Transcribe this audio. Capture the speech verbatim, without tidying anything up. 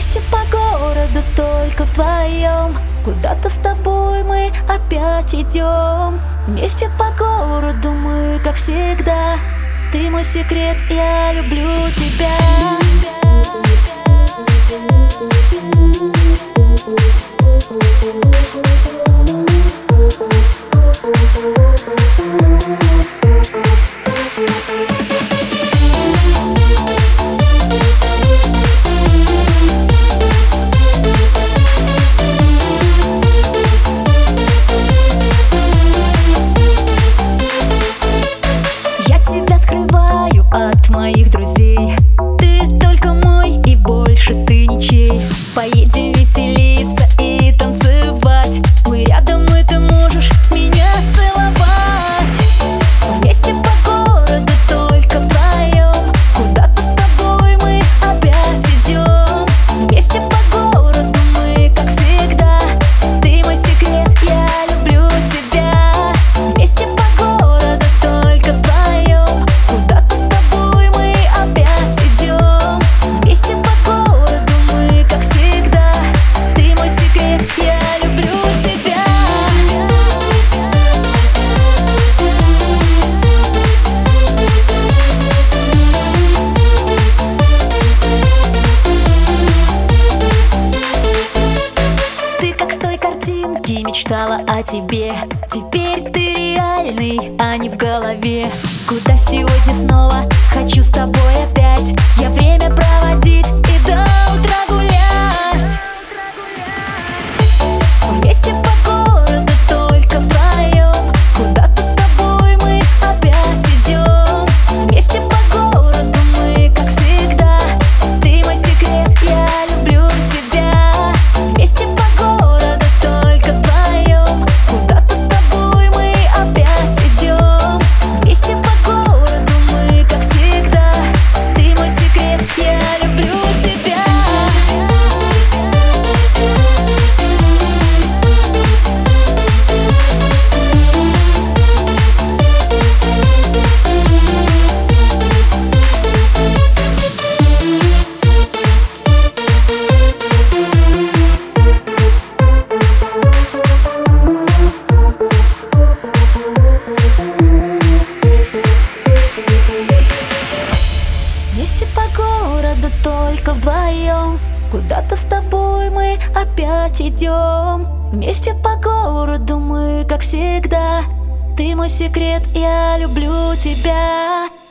Вместе по городу только вдвоем, куда-то с тобой мы опять идем. Вместе по городу мы, как всегда. Ты мой секрет, я люблю тебя. Скрываю от моих друзей. Ты только мой и больше ты ничей. Поедем веселиться и танцевать. Мы рядом, и ты можешь меня целовать. Вместе по городу только вдвоем, куда-то с тобой мы опять идем. Вместе по городу мы, как всегда. Ты мой секрет, я люблю тебя. Вместе по городу только вдвоем, куда-то с тобой мы опять идем. Вместе по городу мы, как всегда. Ты мой секрет, я люблю тебя. Ты как с той картинки мечтала о тебе. Теперь ты реальный, а не в голове. Куда сегодня снова хочу с тобой опять. Я время проводить и до утра гулять. Вместе по городу только вдвоем, куда-то с тобой мы опять идем. Вместе по городу мы, как всегда. Ты мой секрет, я люблю тебя. Вместе по городу только вдвоем, куда-то с тобой мы опять идем. Вместе по городу мы, как всегда. Ты мой секрет, я люблю тебя. Вместе по городу только вдвоем, куда-то с тобой мы опять идем. Вместе по городу мы, как всегда. Ты мой секрет, я люблю тебя.